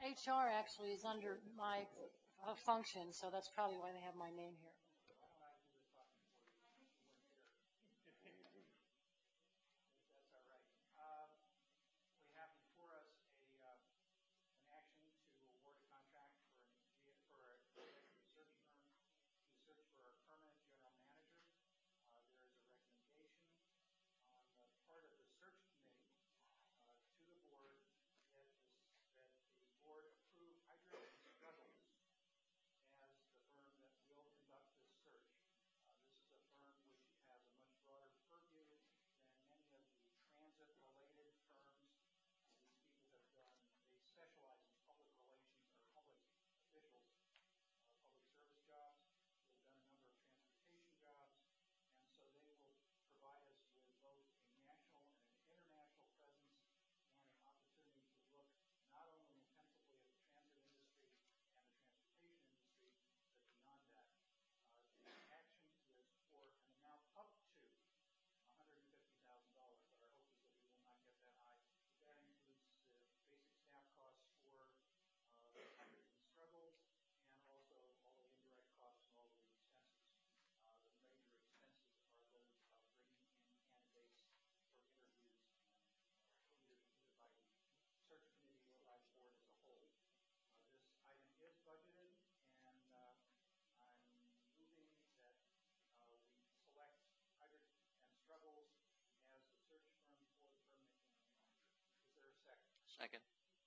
HR actually is under my function, so that's probably why they have my name here. Second.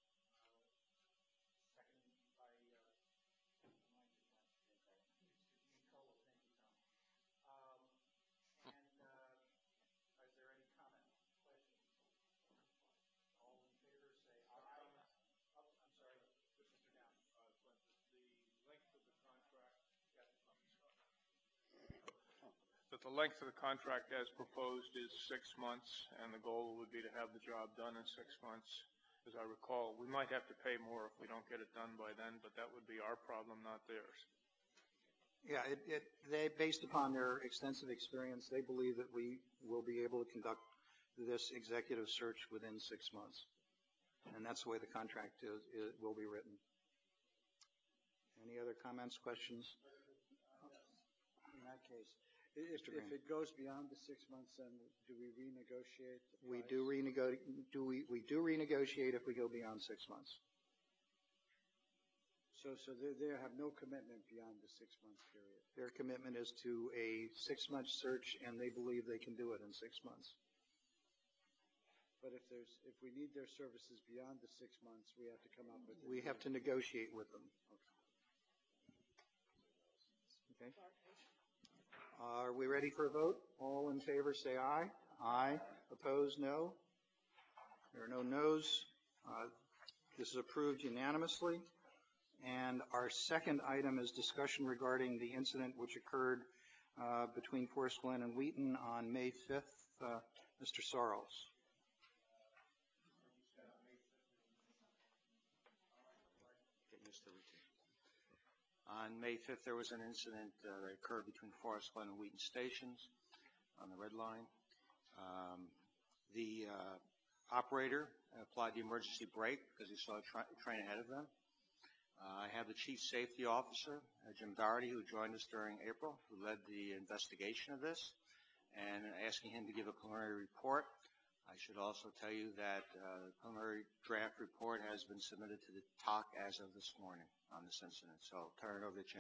That the length of the contract as proposed is 6 months, and the goal would be to have the job done in 6 months. As I recall, we might have to pay more if we don't get it done by then, but that would be our problem, not theirs. Yeah, they, based upon their extensive experience, they believe that we will be able to conduct this executive search within 6 months. And that's the way the contract will be written. Any other comments, questions? In that case, if it goes beyond the 6 months, then do we renegotiate the price? We do renegotiate if we go beyond 6 months. So they have no commitment beyond the 6 month period. Their commitment is to a 6 month search, and they believe they can do it in 6 months. But if we need their services beyond the 6 months, we have to come up with. We have to negotiate with them. Okay. Are we ready for a vote? All in favor say aye. Aye. Opposed, no. There are no no's. This is approved unanimously. And our second item is discussion regarding the incident which occurred between Forest Glen and Wheaton on May 5th. Mr. Sarles. On May 5th, there was an incident that occurred between Forest Glen and Wheaton stations on the Red Line. The operator applied the emergency brake because he saw a train ahead of them. I have the Chief Safety Officer, Jim Doherty, who joined us during April, who led the investigation of this, and asking him to give a preliminary report. I should also tell you that the preliminary draft report has been submitted to the TOC as of this morning on this incident. So I'll turn it over to Jim.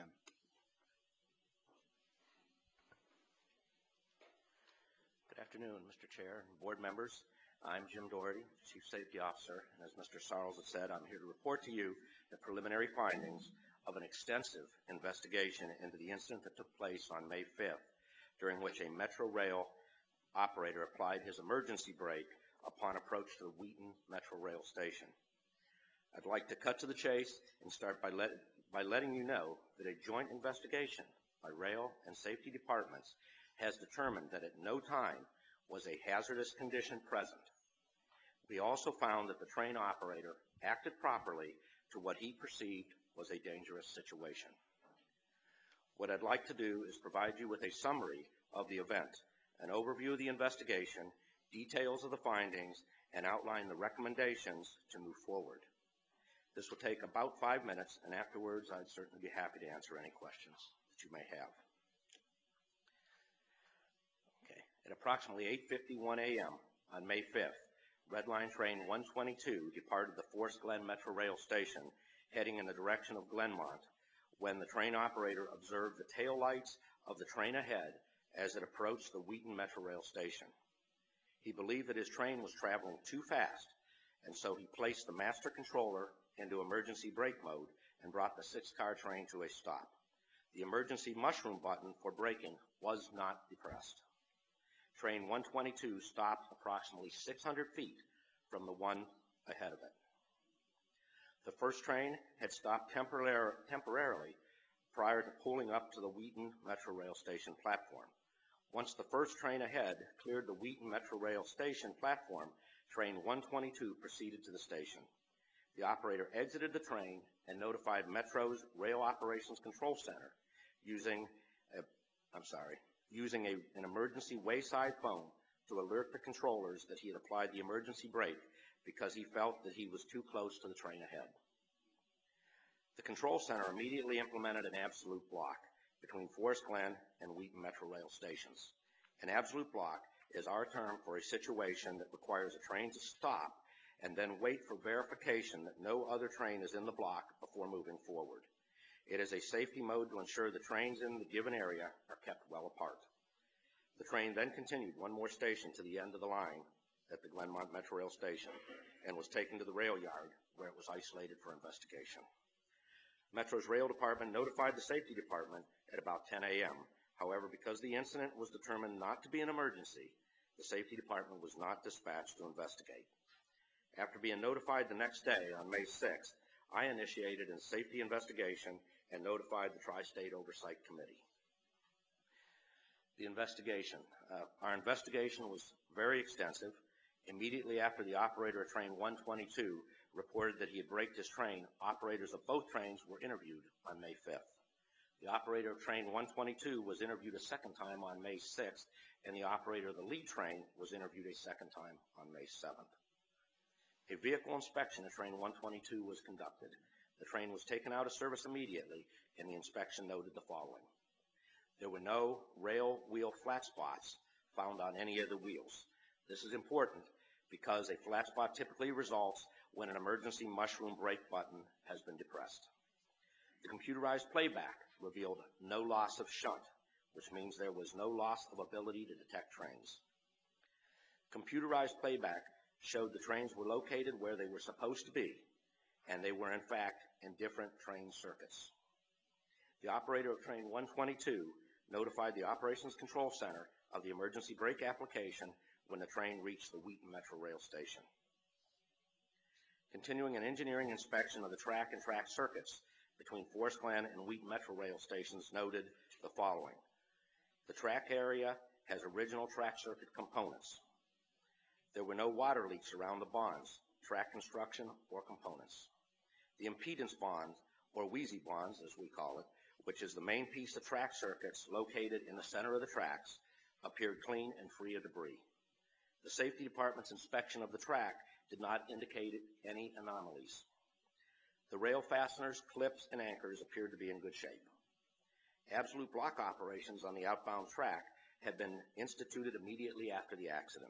Good afternoon, Mr. Chair and board members. I'm Jim Doherty, Chief Safety Officer, and as Mr. Sarles has said, I'm here to report to you the preliminary findings of an extensive investigation into the incident that took place on May 5th, during which a Metro Rail operator applied his emergency brake upon approach to the Wheaton Metro Rail station. I'd like to cut to the chase and start by letting you know that a joint investigation by rail and safety departments has determined that at no time was a hazardous condition present. We also found that the train operator acted properly to what he perceived was a dangerous situation. What I'd like to do is provide you with a summary of the event, an overview of the investigation, details of the findings, and outline the recommendations to move forward. This will take about 5 minutes, and afterwards I'd certainly be happy to answer any questions that you may have. Okay. At approximately 8:51 a.m. on May 5th, Red Line Train 122 departed the Forest Glen Metro Rail Station, heading in the direction of Glenmont, when the train operator observed the tail lights of the train ahead as it approached the Wheaton Metro Rail Station. He believed that his train was traveling too fast, and so he placed the master controller into emergency brake mode and brought the 6-car train to a stop. The emergency mushroom button for braking was not depressed. Train 122 stopped approximately 600 feet from the one ahead of it. The first train had stopped temporarily prior to pulling up to the Wheaton Metro Rail Station platform. Once the first train ahead cleared the Wheaton Metro Rail Station platform, train 122 proceeded to the station. The operator exited the train and notified Metro's Rail Operations Control Center using an emergency wayside phone to alert the controllers that he had applied the emergency brake because he felt that he was too close to the train ahead. The control center immediately implemented an absolute block between Forest Glen and Wheaton Metro Rail stations. An absolute block is our term for a situation that requires a train to stop and then wait for verification that no other train is in the block before moving forward. It is a safety mode to ensure the trains in the given area are kept well apart. The train then continued one more station to the end of the line at the Glenmont Metro Rail Station and was taken to the rail yard where it was isolated for investigation. Metro's rail department notified the safety department at about 10 a.m. However, because the incident was determined not to be an emergency, the safety department was not dispatched to investigate. After being notified the next day, on May 6th, I initiated a safety investigation and notified the Tri-State Oversight Committee. The investigation. Our investigation was very extensive. Immediately after the operator of train 122 reported that he had braked his train, operators of both trains were interviewed on May 5th. The operator of train 122 was interviewed a second time on May 6th, and the operator of the lead train was interviewed a second time on May 7th. A vehicle inspection of train 122 was conducted. The train was taken out of service immediately, and the inspection noted the following. There were no rail wheel flat spots found on any of the wheels. This is important because a flat spot typically results when an emergency mushroom brake button has been depressed. The computerized playback revealed no loss of shunt, which means there was no loss of ability to detect trains. Computerized playback showed the trains were located where they were supposed to be, and they were in fact in different train circuits. The operator of train 122 notified the Operations Control Center of the emergency brake application when the train reached the Wheaton Metro Rail Station. Continuing an engineering inspection of the track and track circuits between Forest Glen and Wheaton Metro Rail stations noted the following. The track area has original track circuit components. There were no water leaks around the bonds, track construction, or components. The impedance bond, or Wheezy bonds as we call it, which is the main piece of track circuits located in the center of the tracks, appeared clean and free of debris. The safety department's inspection of the track did not indicate any anomalies. The rail fasteners, clips, and anchors appeared to be in good shape. Absolute block operations on the outbound track had been instituted immediately after the incident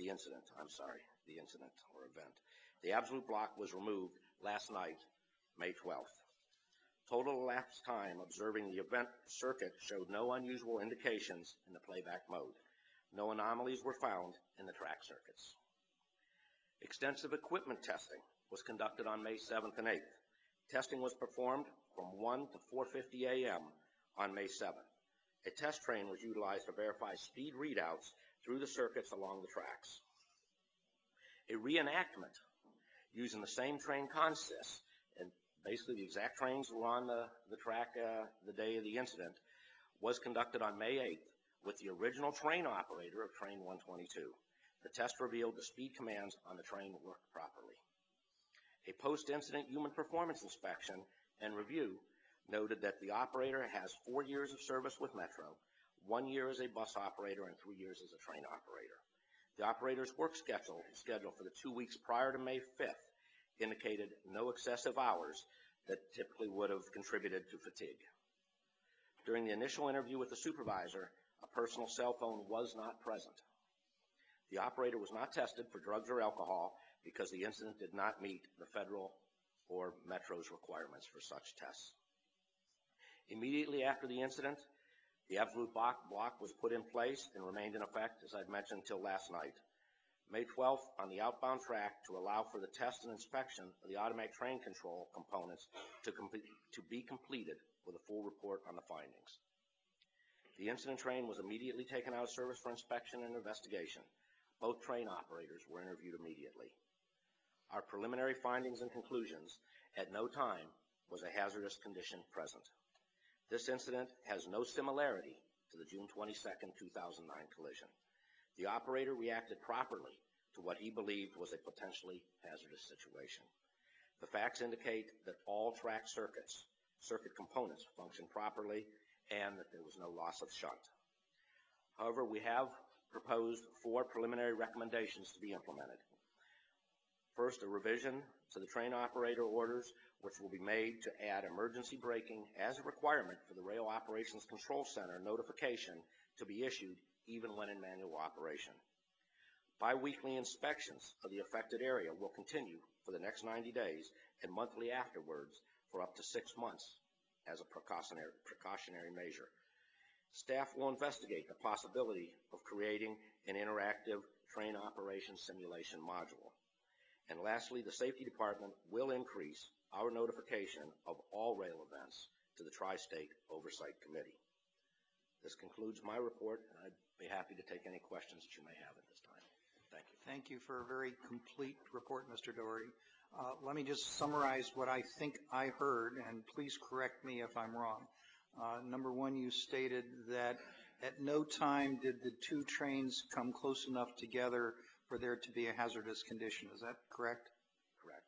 or event. The absolute block was removed last night, May 12th. Total elapsed time observing the event circuit showed no unusual indications in the playback mode. No anomalies were found in the track circuits. Extensive equipment testing was conducted on May 7th and 8th. Testing was performed from 1 to 4:50 a.m. on May 7th. A test train was utilized to verify speed readouts through the circuits along the tracks. A reenactment using the same train consists, and basically the exact trains were on the track the day of the incident, was conducted on May 8th with the original train operator of train 122. The test revealed the speed commands on the train worked properly. A post-incident human performance inspection and review noted that the operator has 4 years of service with Metro, 1 year as a bus operator, and 3 years as a train operator. The operator's work schedule for the 2 weeks prior to May 5th indicated no excessive hours that typically would have contributed to fatigue. During the initial interview with the supervisor, a personal cell phone was not present. The operator was not tested for drugs or alcohol because the incident did not meet the federal or Metro's requirements for such tests. Immediately after the incident, the absolute block was put in place and remained in effect, as I've mentioned, until last night. May 12th, on the outbound track, to allow for the test and inspection of the automatic train control components to be completed with a full report on the findings. The incident train was immediately taken out of service for inspection and investigation. Both train operators were interviewed immediately. Our preliminary findings and conclusions: at no time was a hazardous condition present. This incident has no similarity to the June 22, 2009 collision. The operator reacted properly to what he believed was a potentially hazardous situation. The facts indicate that all track circuit components functioned properly and that there was no loss of shunt. However, we have proposed 4 preliminary recommendations to be implemented. First, a revision to the train operator orders, which will be made to add emergency braking as a requirement for the Rail Operations Control Center notification to be issued even when in manual operation. Bi-weekly inspections of the affected area will continue for the next 90 days and monthly afterwards for up to 6 months as a precautionary measure. Staff will investigate the possibility of creating an interactive train operation simulation module. And lastly, the Safety Department will increase our notification of all rail events to the Tri-State Oversight Committee. This concludes my report, and I'd be happy to take any questions that you may have at this time. Thank you. Thank you for a very complete report, Mr. Doherty. Let me just summarize what I think I heard, and please correct me if I'm wrong. Number one, you stated that at no time did the 2 trains come close enough together for there to be a hazardous condition. Is that correct? Correct.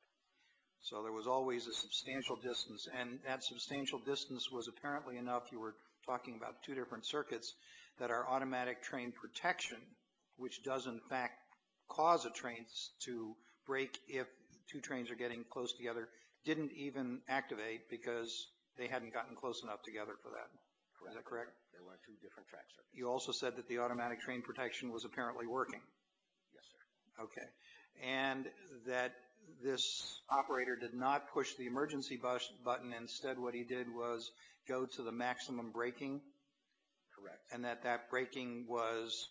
So there was always a substantial distance, and that substantial distance was apparently enough. You were talking about 2 different circuits that are automatic train protection, which does in fact cause a train to brake if 2 trains are getting close together, didn't even activate because they hadn't gotten close enough together for that. Correct. Is that correct? There were 2 different track circuits. You also said that the automatic train protection was apparently working. Yes, sir. Okay. And that this operator did not push the emergency button. Instead, what he did was go to the maximum braking. Correct. And that braking was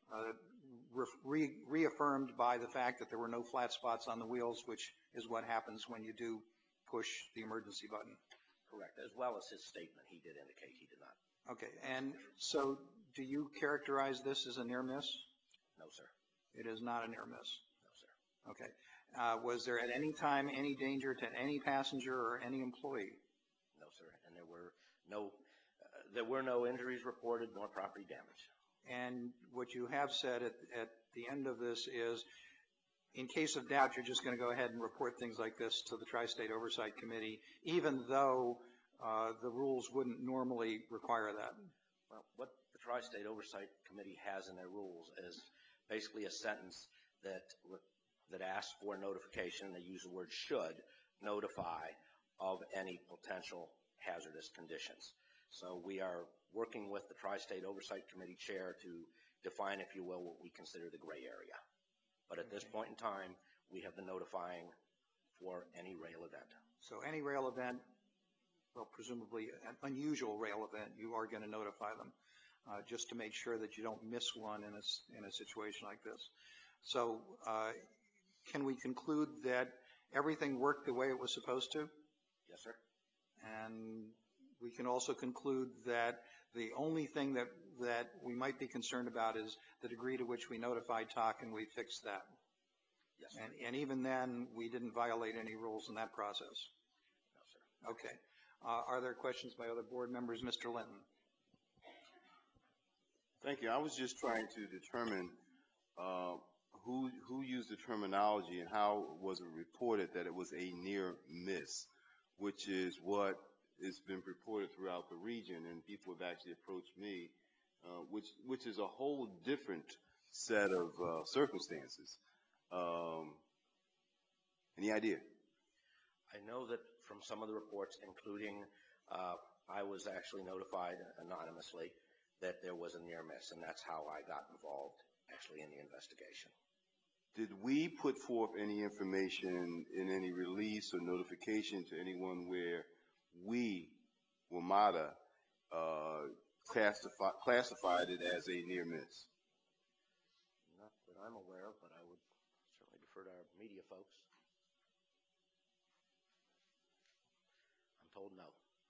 reaffirmed by the fact that there were no flat spots on the wheels, which is what happens when you do push the emergency button. Correct. As well as his statement, he did indicate he did not. Okay. And so do you characterize this as a near miss? No, sir. It is not a near miss. No, sir. Okay. Was there at any time any danger to any passenger or any employee? No, sir. And there were no injuries reported nor property damage. And what you have said at the end of this is, in case of doubt, you're just going to go ahead and report things like this to the Tri-State Oversight Committee, even though the rules wouldn't normally require that. Well, what the Tri-State Oversight Committee has in their rules is basically a sentence that asks for notification. They use the word should notify of any potential hazardous conditions. So we are working with the Tri-State Oversight Committee chair to define, if you will, what we consider the gray area. But at this point in time, we have been notifying for any rail event. So any rail event, well, presumably an unusual rail event, you are going to notify them just to make sure that you don't miss one in a situation like this. So can we conclude that everything worked the way it was supposed to? Yes, sir. And we can also conclude that the only thing that we might be concerned about is the degree to which we notified TOC and we fixed that. Yes, sir. And even then, we didn't violate any rules in that process. No, sir. Okay. Are there questions by other board members? Mr. Linton. Thank you. I was just trying to determine who used the terminology and how was it reported that it was a near miss, which is what has been reported throughout the region, and people have actually approached me, which is a whole different set of circumstances. Any idea? I know that from some of the reports, including I was actually notified anonymously that there was a near miss, and that's how I got involved actually in the investigation. Did we put forth any information in any release or notification to anyone where we, WMATA, classified it as a near miss? Not that I'm aware of, but I would certainly defer to our media folks. I'm told no.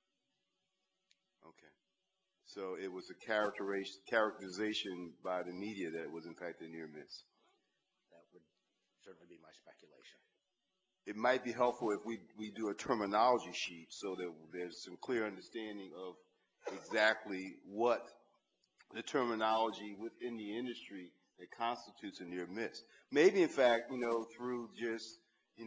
Okay. So it was a characterization by the media that it was in fact a near miss. That would certainly be my speculation. It might be helpful if we do a terminology sheet so that there's some clear understanding of exactly what the terminology within the industry that constitutes a near miss. Maybe, in fact, through just,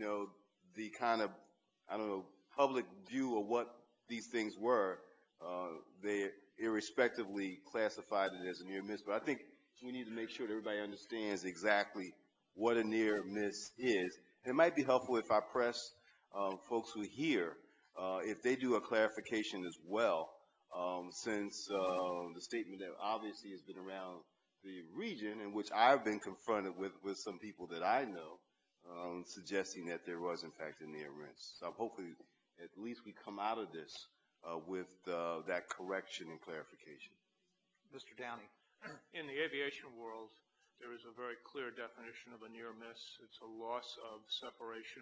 the kind of, public view of what these things were, they irrespectively classified it as a near miss. But I think we need to make sure that everybody understands exactly what a near miss is. And it might be helpful if I press folks who are here, if they do a clarification as well, since the statement that obviously has been around the region, in which I've been confronted with some people that I know, suggesting that there was in fact a near miss. So hopefully at least we come out of this with that correction and clarification. Mr. Downey. In the aviation world, there is a very clear definition of a near miss. It's a loss of separation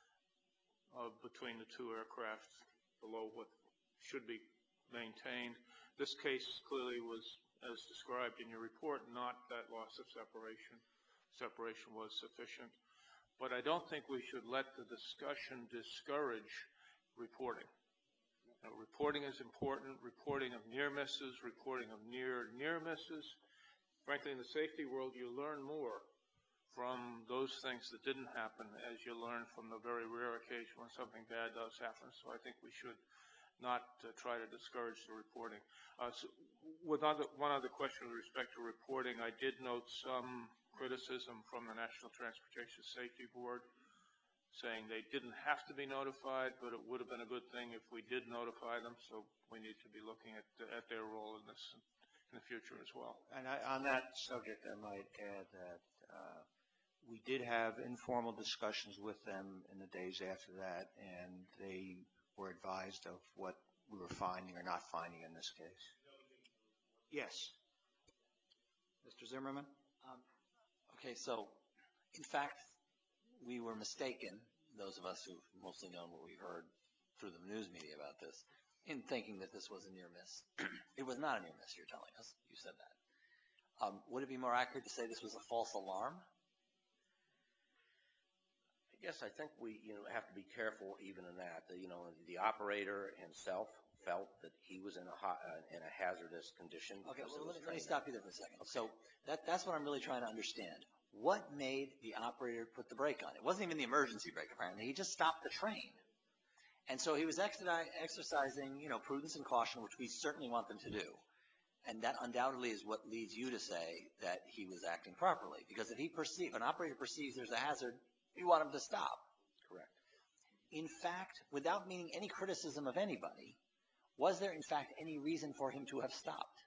between the two aircraft below what should be maintained. This case clearly was, as described in your report, not that loss of separation. Separation was sufficient. But I don't think we should let the discussion discourage reporting. Reporting is important, reporting of near misses, reporting of near misses. Frankly, in the safety world, you learn more from those things that didn't happen as you learn from the very rare occasion when something bad does happen. So I think we should not try to discourage the reporting. One other question with respect to reporting, I did note some criticism from the National Transportation Safety Board saying they didn't have to be notified, but it would have been a good thing if we did notify them. So we need to be looking at their role in this in the future as well. And on that subject, I might add that we did have informal discussions with them in the days after that, and they were advised of what we were finding or not finding in this case. Yes. Mr. Zimmerman? Okay, so in fact, we were mistaken, those of us who've mostly known what we heard through the news media about this, in thinking that this was a near miss. It was not a near miss, you're telling us. You said that. Would it be more accurate to say this was a false alarm? Yes, I think we have to be careful even in that. The operator himself felt that he was in a hazardous condition. Okay, well, let me stop you there for a second. Okay. So that's what I'm really trying to understand. What made the operator put the brake on? It wasn't even the emergency brake, apparently. He just stopped the train. And so he was exercising, prudence and caution, which we certainly want them to do. And that undoubtedly is what leads you to say that he was acting properly. Because if an operator perceives there's a hazard, you want him to stop. Correct. In fact, without meaning any criticism of anybody, was there in fact any reason for him to have stopped?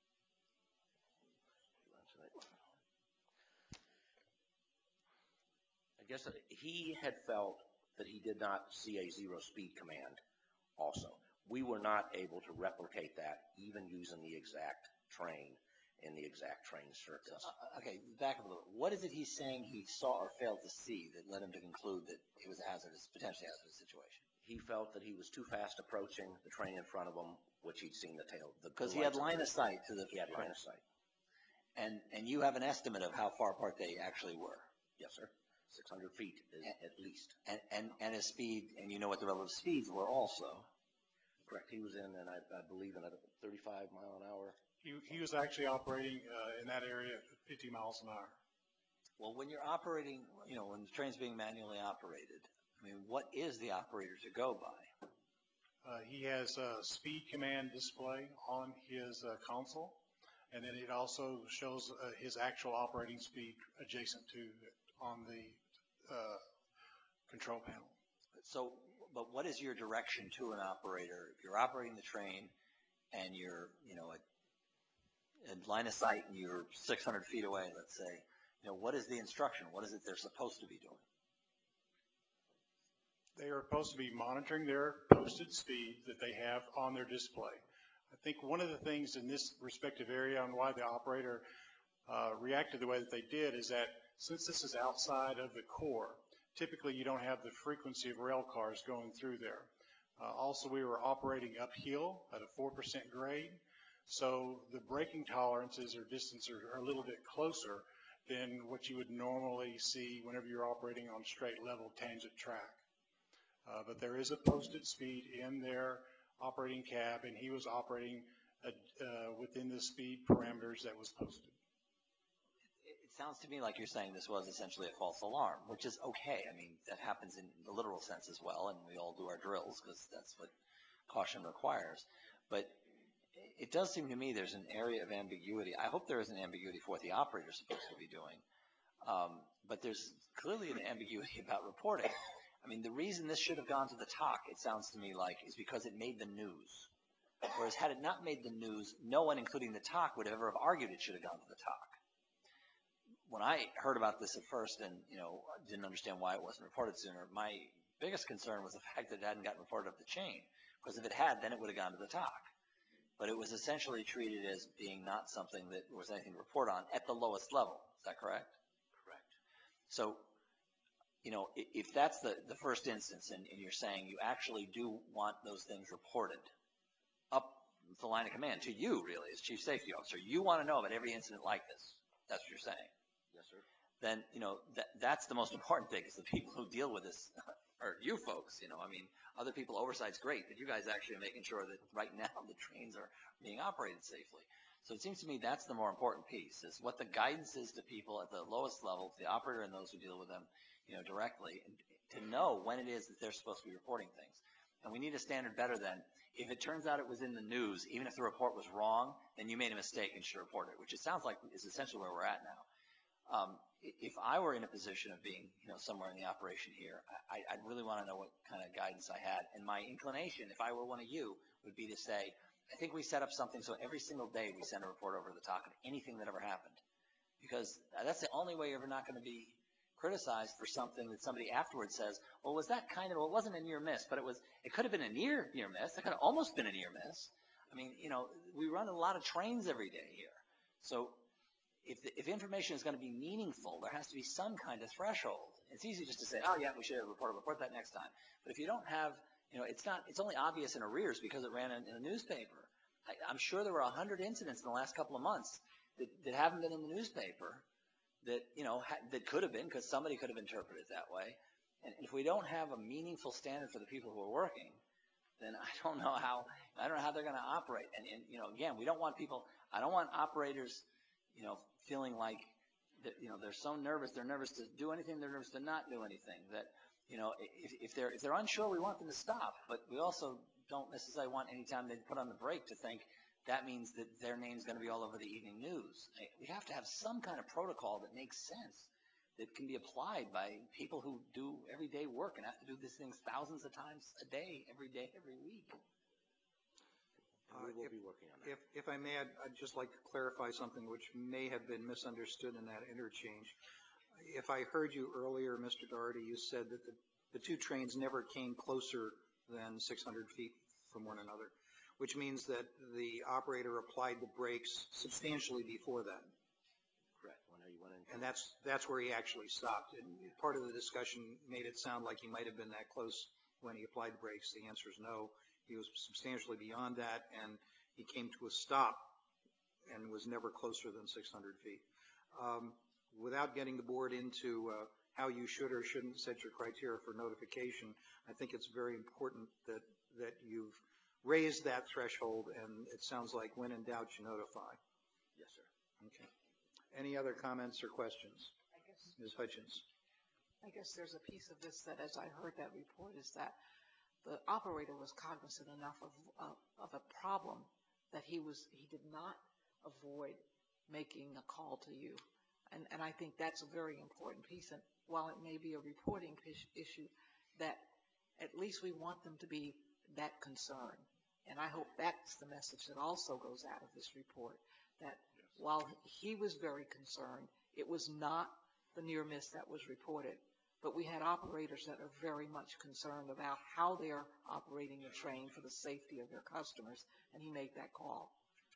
I guess he had felt that he did not see a zero speed command also. We were not able to replicate that even using the exact train in the exact train circuits. Okay, back up a little. What is it he's saying he saw or failed to see that led him to conclude that it was a potentially hazardous situation? He felt that he was too fast approaching the train in front of him, which he'd seen the tail. Because he had line of sight to the. He had line of sight. And you have an estimate of how far apart they actually were? Yes, sir. 600 feet at least. And his speed, and you know what the relative speeds were also? Correct. He was in, and I believe, in a 35 mile an hour. He was actually operating in that area at 50 miles an hour. Well, when you're operating, when the train's being manually operated, what is the operator to go by? He has a speed command display on his console, and then it also shows his actual operating speed adjacent to on the control panel. So, but what is your direction to an operator? If you're operating the train and you're, at line of sight and you're 600 feet away, let's say, what is the instruction? What is it they're supposed to be doing? They are supposed to be monitoring their posted speed that they have on their display. I think one of the things in this respective area and why the operator reacted the way that they did is that since this is outside of the core, typically you don't have the frequency of rail cars going through there. Also, we were operating uphill at a 4% grade, so the braking tolerances or distance are a little bit closer than what you would normally see whenever you're operating on straight level tangent track. But there is a posted speed in their operating cab, and he was operating within the speed parameters that was posted. It sounds to me like you're saying this was essentially a false alarm, which is okay. I mean, that happens in the literal sense as well, and we all do our drills because that's what caution requires. But it does seem to me there's an area of ambiguity. I hope there is an ambiguity for what the operator is supposed to be doing. But there's clearly an ambiguity about reporting. I mean, the reason this should have gone to the TOC, it sounds to me like, is because it made the news. Whereas had it not made the news, no one, including the TOC, would ever have argued it should have gone to the TOC. When I heard about this at first and, didn't understand why it wasn't reported sooner, my biggest concern was the fact that it hadn't gotten reported up the chain. Because if it had, then it would have gone to the TOC. But it was essentially treated as being not something that was anything to report on at the lowest level. Is that correct? Correct. So, if that's the first instance and you're saying you actually do want those things reported up the line of command to you, really, as Chief Safety Officer, you want to know about every incident like this. That's what you're saying. Yes, sir. Then, that's the most important thing is the people who deal with this are you folks, I mean, other people oversight's great, but you guys actually are making sure that right now the trains are being operated safely. So it seems to me that's the more important piece is what the guidance is to people at the lowest level, the operator and those who deal with them, directly, and to know when it is that they're supposed to be reporting things. And we need a standard better than if it turns out it was in the news, even if the report was wrong, then you made a mistake and should report it, which it sounds like is essentially where we're at now. If I were in a position of being, somewhere in the operation here, I'd really want to know what kind of guidance I had. And my inclination, if I were one of you, would be to say, I think we set up something so every single day we send a report over to the TOC of anything that ever happened. Because that's the only way you're ever not going to be criticized for something that somebody afterwards says, well, was that well, it wasn't a near miss, but it could have been a near miss. It could have almost been a near miss. I mean, we run a lot of trains every day here. So if information is going to be meaningful, there has to be some kind of threshold. It's easy just to say, oh, yeah, we should have report that next time. But if you don't have, it's only obvious in arrears because it ran in a newspaper. I'm sure there were 100 incidents in the last couple of months that haven't been in the newspaper that, that could have been because somebody could have interpreted it that way. And if we don't have a meaningful standard for the people who are working, then I don't know how they're going to operate. And again, I don't want operators, feeling like that, they're so nervous. They're nervous to do anything. They're nervous to not do anything. That, if they're unsure, we want them to stop. But we also don't necessarily want any time they put on the brake to think that means that their name's going to be all over the evening news. We have to have some kind of protocol that makes sense, that can be applied by people who do everyday work and have to do these things thousands of times a day, every week. We will be working on that. If I may, I'd just like to clarify something which may have been misunderstood in that interchange. If I heard you earlier, Mr. Doherty, you said that the two trains never came closer than 600 feet from one another, which means that the operator applied the brakes substantially before that. Correct. You went in. And that's where he actually stopped. And part of the discussion made it sound like he might have been that close when he applied the brakes. The answer is no. He was substantially beyond that, and he came to a stop and was never closer than 600 feet. Without getting the board into how you should or shouldn't set your criteria for notification, I think it's very important that you've raised that threshold, and it sounds like when in doubt, you notify. Yes, sir. Okay. Any other comments or questions? Ms. Hutchins. I guess there's a piece of this that, as I heard that report, is that the operator was cognizant enough of a problem that he did not avoid making a call to you. And I think that's a very important piece. And while it may be a reporting issue, that at least we want them to be that concerned. And I hope that's the message that also goes out of this report, that while he was very concerned, it was not the near miss that was reported, but we had operators that are very much concerned about how they are operating the train for the safety of their customers, and he made that call.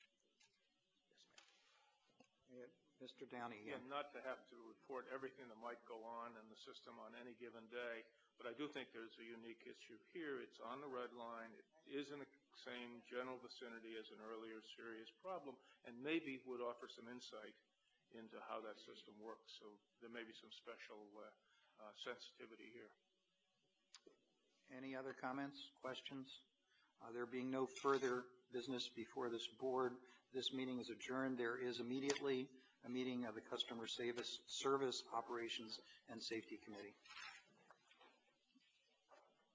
Mr. Downey again. Again, not to have to report everything that might go on in the system on any given day, but I do think there's a unique issue here. It's on the red line. It is in the same general vicinity as an earlier serious problem, and maybe would offer some insight into how that system works. So there may be some special sensitivity here. Any other comments, questions? There being no further business before this board, this meeting is adjourned. There is immediately a meeting of the Customer Service Operations and Safety Committee.